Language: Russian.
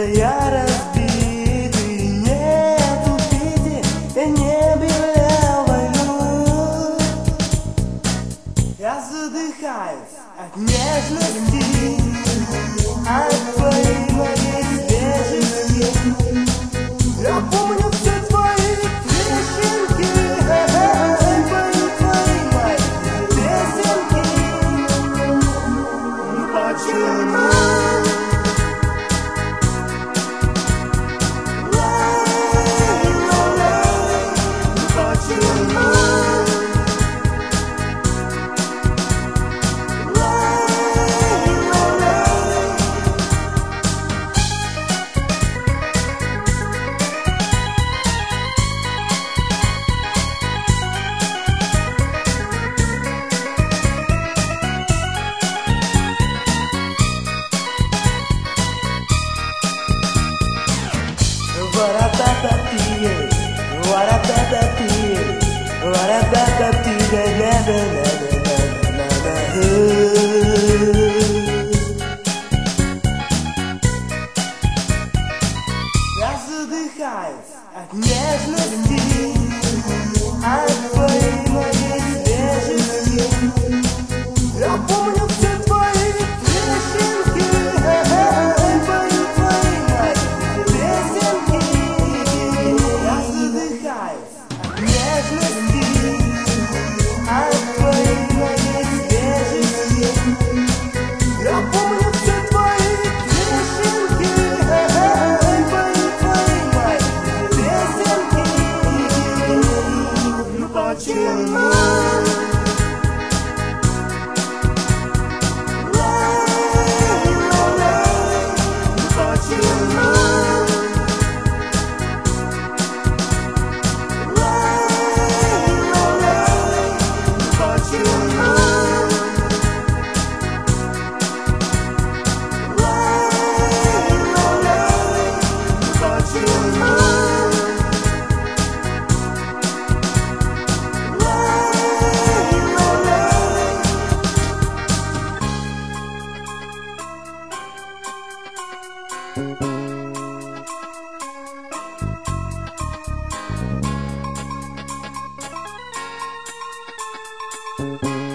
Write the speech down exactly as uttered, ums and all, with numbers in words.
я разбит, и нет убити, я не объявлял войну. Я задыхаюсь от нежности, от твоей моей свежести. Я помню все твои трещинки, помню твои мои песенки. Ну почему? Я задыхаюсь от нежности, от твоей моей свежести. Я помню все твои трещинки, помню твои мои песенки. Я задыхаюсь от нежности, от твоей моей свежести. Я помню все твои трещинки, помню твои мои песенки. Ну почему? Thank you.